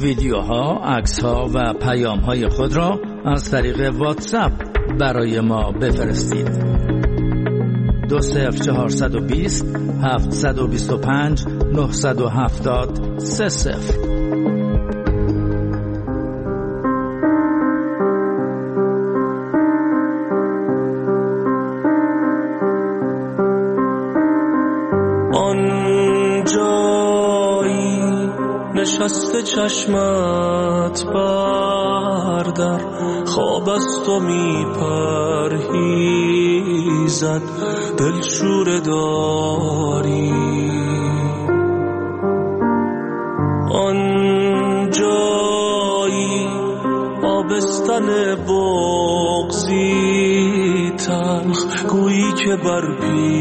ویدیوها، عکس‌ها و پیام‌های خود را از طریق واتساپ برای ما بفرستید. 20420 725 970 30. نشسته چشمت بردر، خواب از تو می پرهیزد، دلشوره داری. آن جایی آبستن بغضی تلخ، گویی که بر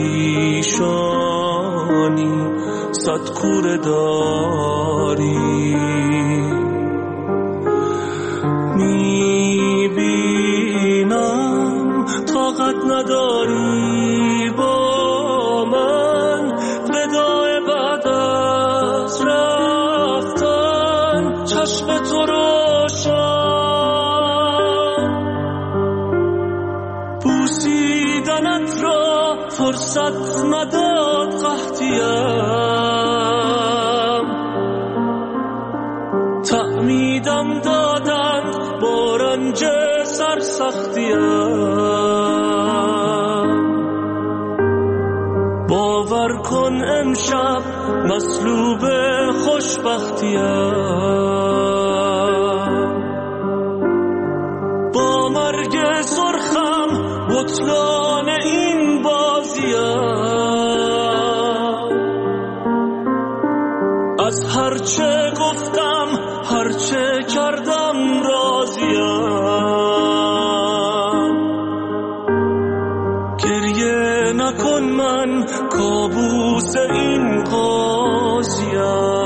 پیشانی صد کوره داری. میبینم طاقت نداری با من، وداع بعد از رفتن چشم تو روشن. بوسیدنت را فرصت نداد قحطیم، تعمیدم دادند با رنج سرسختیم. باور کن امشب مصلوب خوشبختیم، با مرگ سرخم بطلان این بازیم. از هرچه گفتم هرچه کردم راضیم. گریه نکن من کابوس این قاضیم.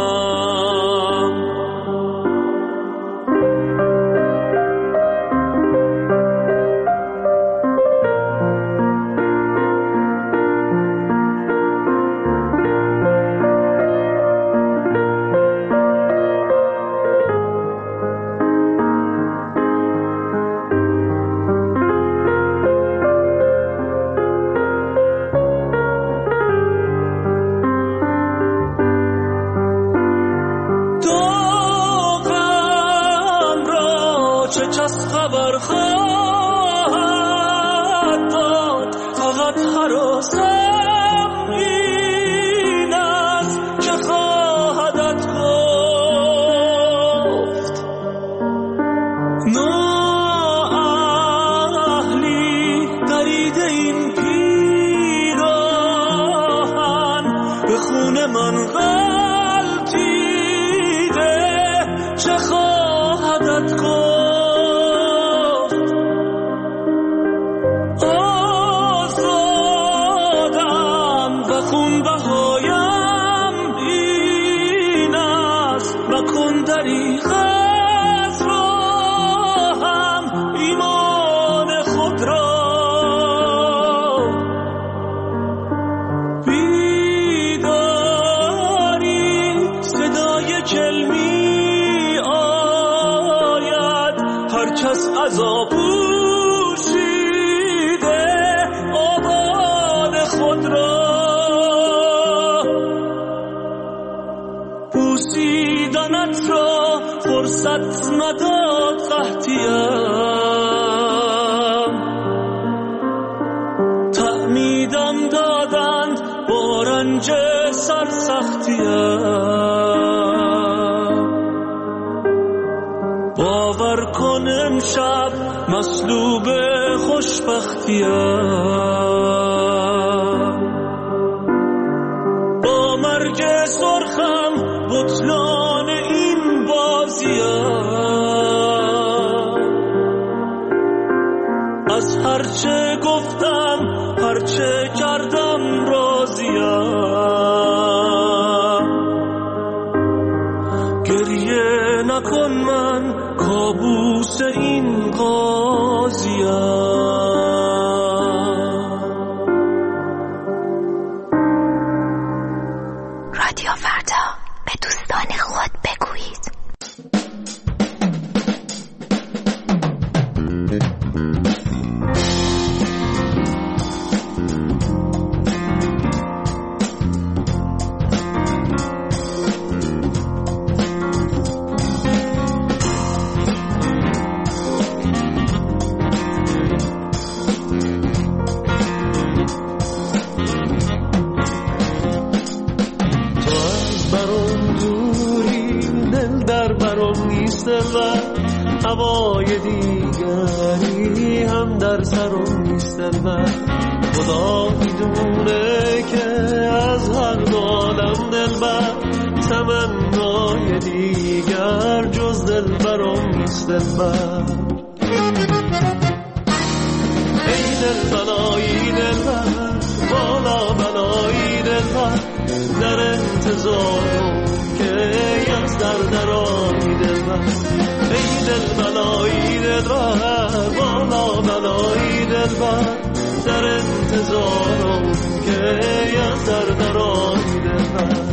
بوسیدنت را فرصت نداد قحطیم، تعمیدم دادند با رنج سرسختیم. باور کن امشب مصلوب خوشبختیم، با مرگ سرخم بطلان این بازیم. از هرچه گفتم هرچه کردم راضیم. گریه نکن من کابوس این قاضیم. رادیو فردا، به دوستان خود بگویید. نیست دلبر، هوای دیگری هم در سرم نیست دلبر. خدا میدونه که از هر عالم دلبر، تمنای دیگر جز دلبرم نیست دلبر. ای دلبرای دلبر، بالا بلای دلبر، در انتظارم که از درآیی دلبر. ای دلبرای دلبر، بالا بلای دلبر، در انتظارم که از درآیی دلبر.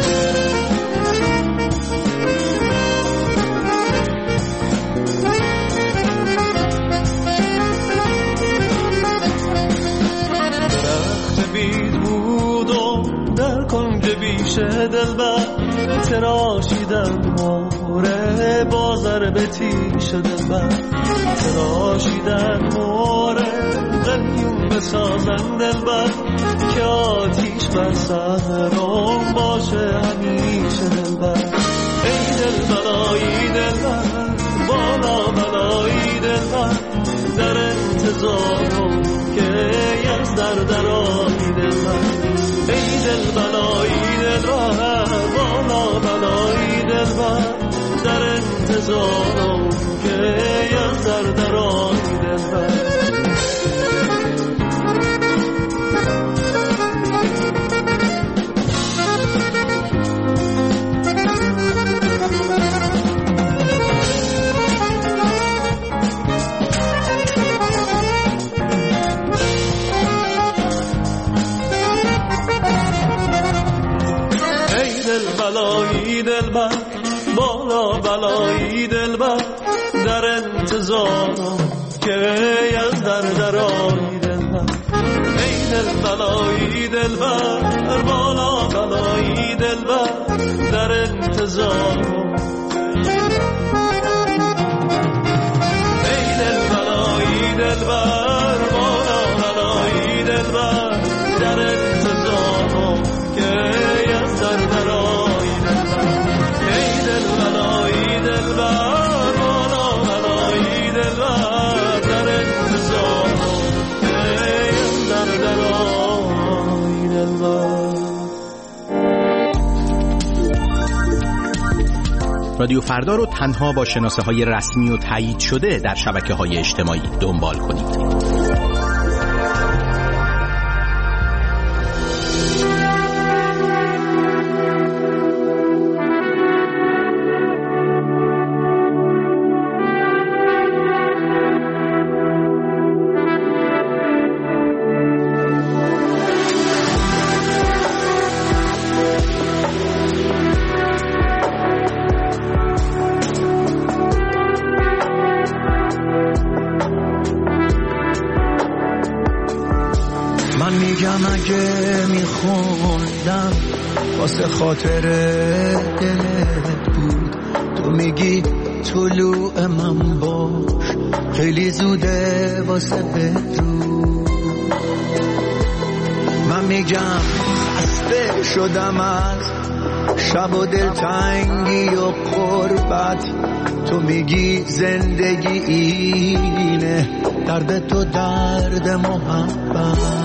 بیشه دلبر، تراشیدن موره بازر به تیشه دلبر، تراشیدن موره قلیون بسازن دلبر، که آتیش بر سرم باشه همیشه دلبر. ای دلبرای دلبر، بالا بلای دلبر، در انتظارم که از درآیی دلبر. ای دلبرای دلبر، بالا بلای دلبر، در انتظارم که از درآیی دلبر. بلایی دلبر، بالا بلایی دلبر، در انتظارم که از درآیی دلبر. ای دلبرای دلبر، بالا بلایی دلبر، در انتظارم. ای دلبرای دلبر، بالا بلایی دلبر، در انتظارم که از درآیی دلبر. ای دلبرای دلبر، بالا بلای دلبر، در انتظارم که از درآیی دلبر. رادیو فردا رو تنها با شناسه های رسمی و تایید شده در شبکه های اجتماعی دنبال کنید. اگه میخوندم واسه خاطر دلت بود، تو میگی طلوع من باش، خیلی زوده واسه بدرود. من میگم خسته شدم از شب و دلتنگی و قربت، تو میگی زندگی اینه، درد تو درد محبت.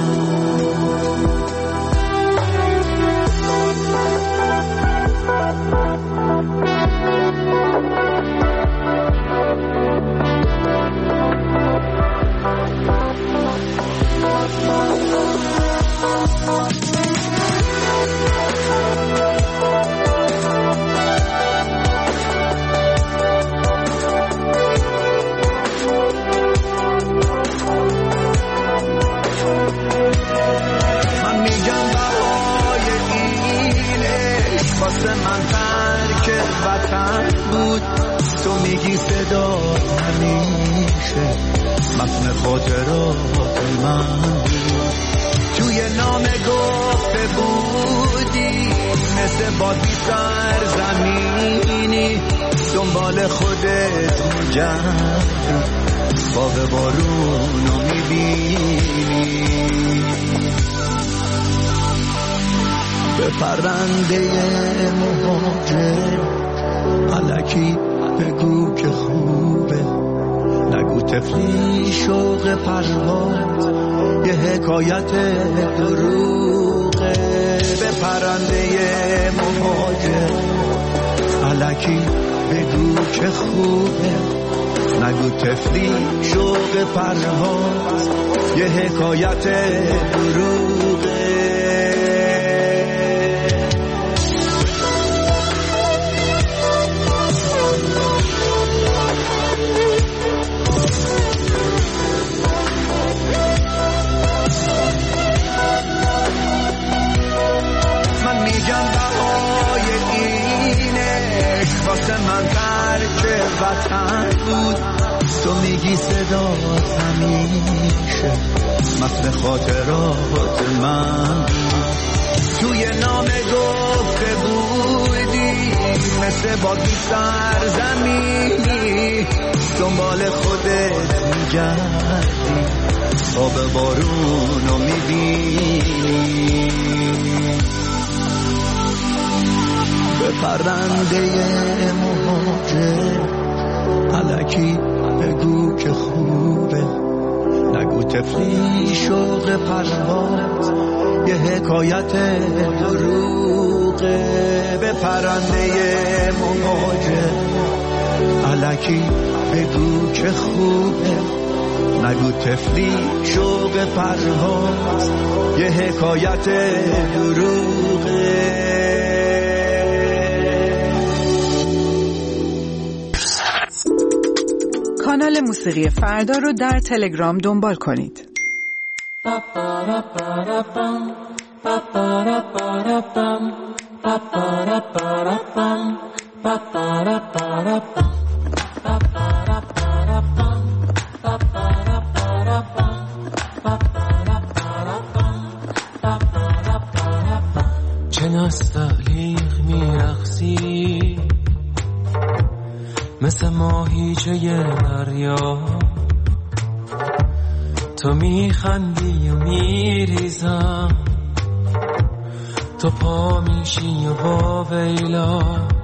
صدا همیشه متن خاطرات من توی نامه گفته بودی، مثل بادی سرزمینی دنبال خودت مجرد باغ بارونو میبینی. به پرنده مهاجر الکی بگو طفلی شوق پرواز یه حکایت دروغه. به پرنده مهاجر الکی بگو که خوبه، نگو طفلی شوق پرواز یه حکایت دروغه. من میگم بهای اینش واسه من ترک وطن بود، تو میگی صدات همیشه مثل خاطرات من. توی نامه گفته بودی مثل باقی سرزمینی دنبال خودت میگردی، آب بارونو میبینی. به پرنده مهاجر الکی بگو که خوبه، نگو طفلی شوق پرواز یه حکایت دروغه. به پرنده مهاجر الکی بگو که خوبه، نگو طفلی شوق پرواز یه حکایت دروغه. کانال موسیقی فردا رو در تلگرام دنبال کنید. چه نستعلیق میرقصی مثل ماهیچه دریا، تو میخندی و میریزم، تو پا میشی و واویلا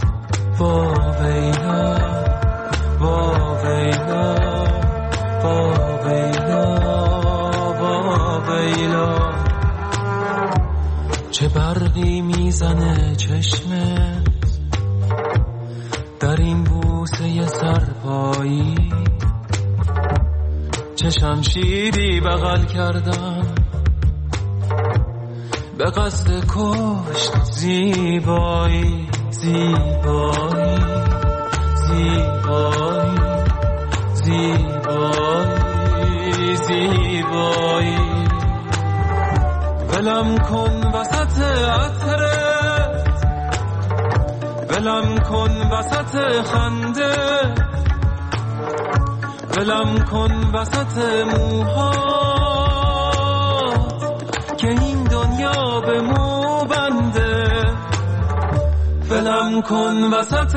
واویلا واویلا واویلا واویلا. چه برقی میزنه چشمت در این بوسه سرپایی، چه شمشیری بغل کردم به قصد کشت زیبایی زیبایی زیبایی زیبایی زیبایی. ولم کن وسط عطرت، ولم کن وسط خنده، ولم کن وسط موهات که این دنیا به مو بنده. ولم کن وسط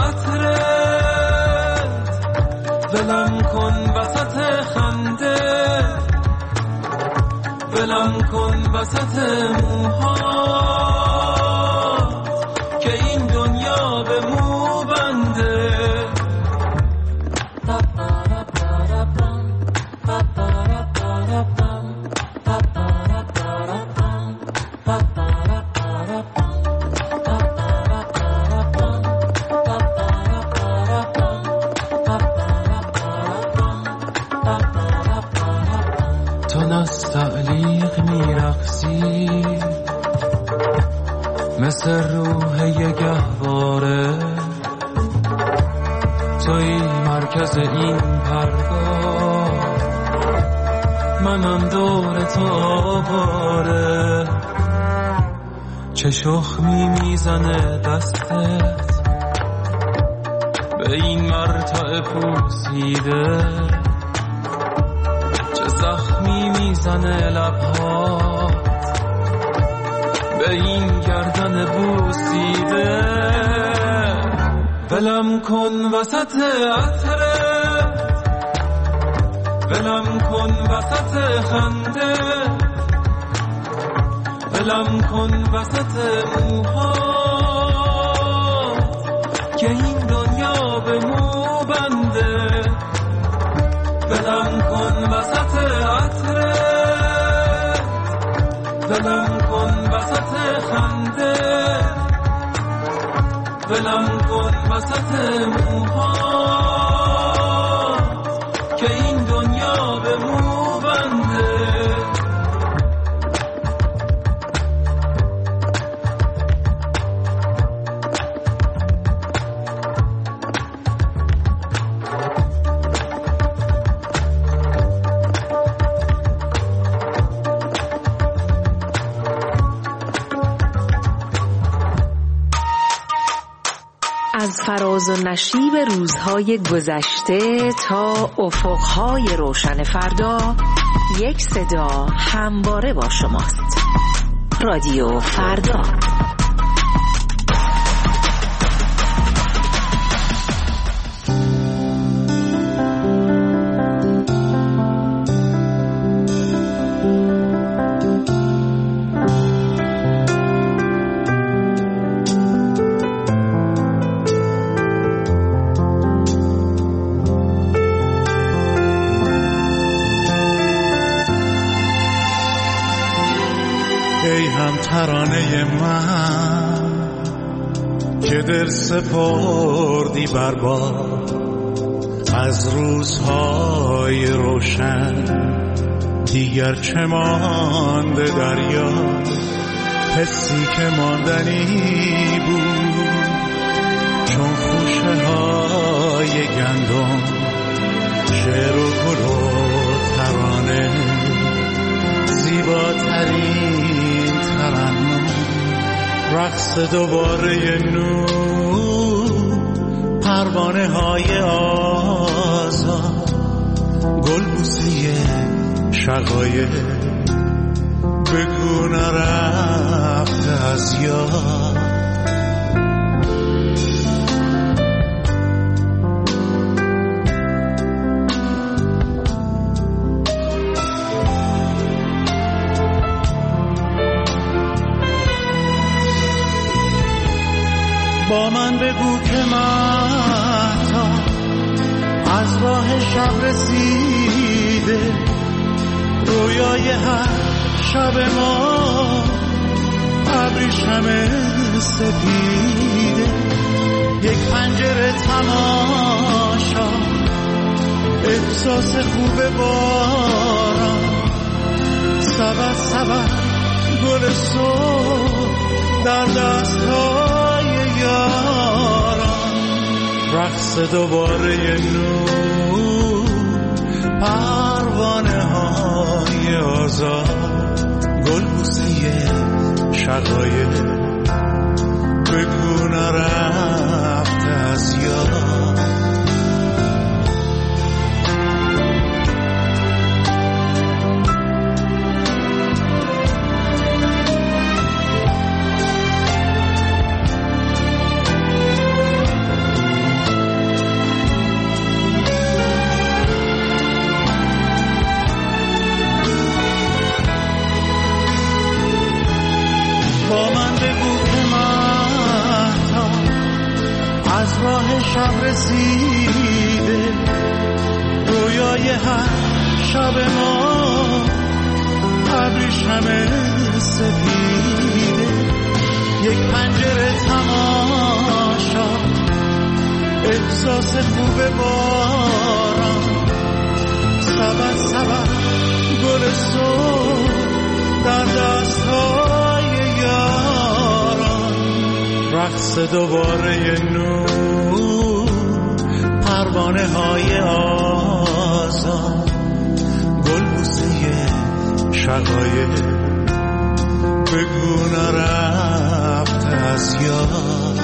عطرت، ولم کن وسط خنده، ولم کن وسط موهات که این دنیا به مو بنده. تو نستعلیق میرقصی مثل روح یه گهواره، توی مرکز این پرگاه، منم دور تو آواره. چه شخمی میزنه دستت به این مرتع پوسیده، چه زخمی میزنه لبهات به این گردن بوسیده. ولم کن وسط عطرت، ولم کن وسط خنده، ولم کن وسط موهات که این دنیا به مو بنده. ولم کن وسط عطرت، ولم کن وسط خنده، ولم کن وسط موها که این دنیا به مو بنده. از فراز و نشیب روزهای گذشته تا افقهای روشن فردا، یک صدا همواره با شماست. رادیو فردا. ای هم ترانه من که دل سپردی بر باد از روزهای روشن، دیگر چه مانده دریا، حسی که ماندنی بود چون خوشه های گندم، شعر و گل و ترانه، زیباترین ترنم، رقص دوباره نور، پروانه های آزاد، گلبوسه شقایق، بگو نرفته از یاد. با من بگو که مهتا از راه شب رسیده، رویای هر شب ما ابریشم سپیده، یک پنجره تماشا، احساس خوب باران، سبد سبد گل صبح در دست‌های یاران، رقص دوباره نور، پروانه های آزاد، گلبوسه شقایق، بگو نرفته از یاد. با من بگو که مهتا از راه شب رسیده، رویای هر شب ما ابریشم سپیده، یک پنجره تماشا، احساس خوب باران، سبد سبد گل صبح در دست‌های یاران، رقص دوباره نور، پروانه های آزاد، گلبوسه شقایق، بگو نرفته از یاد.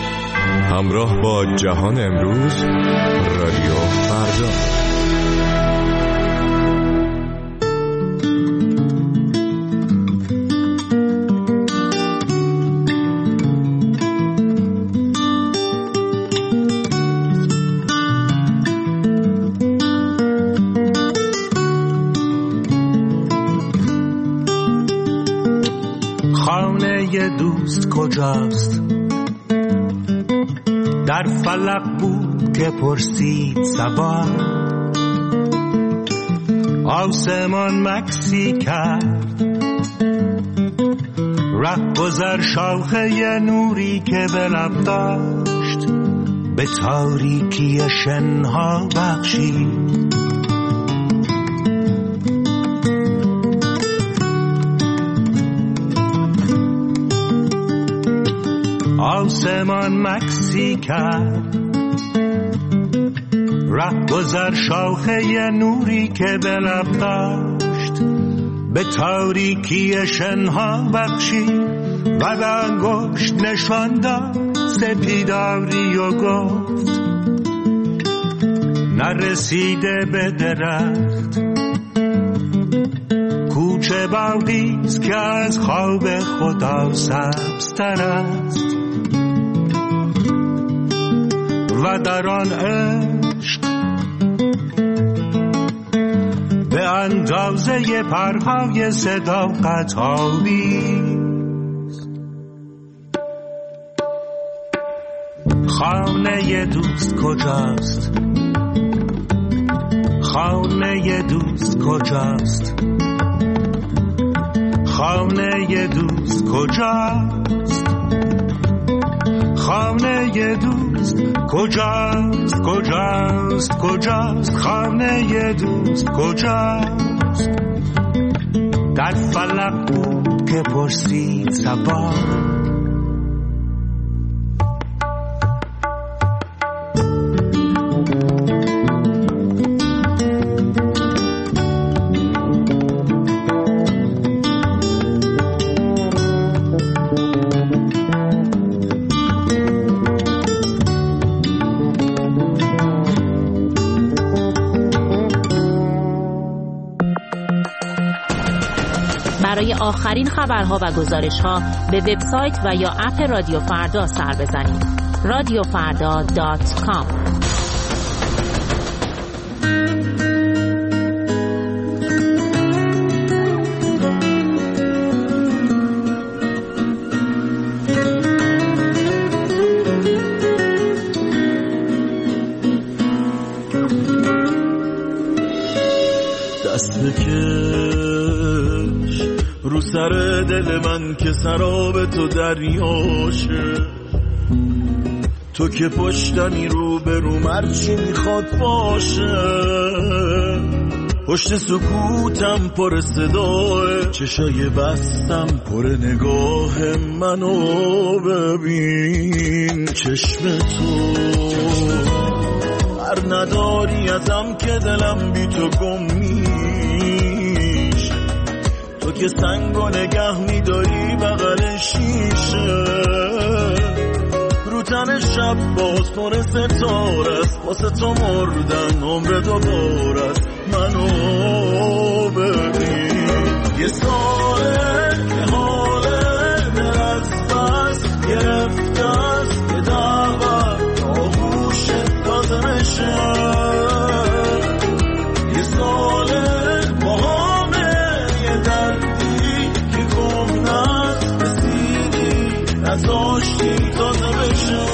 همراه با جهان امروز، رادیو فردا. خانه دوست کجاست؟ در فلک بود که پرسید صبا، آسمان مکسی کرد ره گذر شاخه نوری که به لب داشت، به تاریکی شنها بخشید. آسمان مکسی کرد ره گذر شاخه نوری که به لب داشت، به تاریکی شنها بخشید و به انگشت نشان داد سپیداری و گفت نرسیده به درخت، کوچه باغیست که از خواب خدا سبزتر است و در آن عشق به اندازه پرهای صداقت آویز. خانه دوست کجاست؟ خانه دوست کجاست؟ خانه دوست کجاست؟ خانه دوست کجاست؟ کجاست؟ کجاست؟ خانه دوست کجاست؟ در فلک بود که پرسید صبا، برای آخرین خبرها و گزارش‌ها به وبسایت و یا اپ رادیو فردا سر بزنید. radiofarda.com. دست بکش رو سر دل من که سراب تو دریاشه، تو که پشتمی رو به رو مرچی میخواد باشه، پشت سکوتم پر صداه، چشای بستم پر نگاه منو ببین. چشم تو هر نداری ازم که دلم بی تو گم میش، تو که سنگو نگه میداری بغل شیشه، رو تن شب باز پر ستاره است، واسه تو مردن عمر دوباره است، منو ببین. یه ساله که حاله دل از بس گرفته است، یه دعوت آغوشت لازمشه، یه ساله با همه یه دردی که گم نست رسیدی نزاشتی تازه بشه.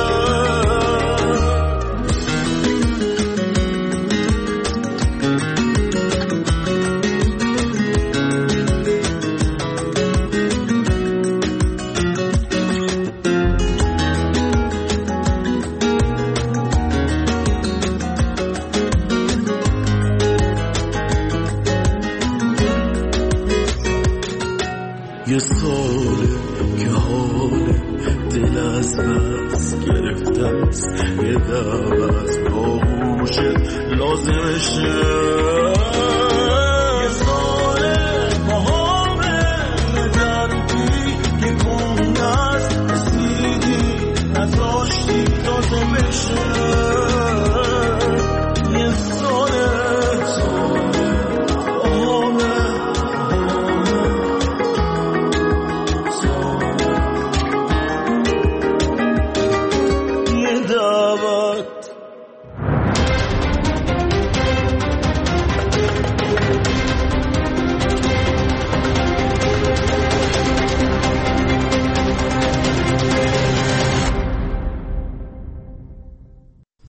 یه ساله که حال دل از بس گرفته است، یه دو از آغوشت لازمشه.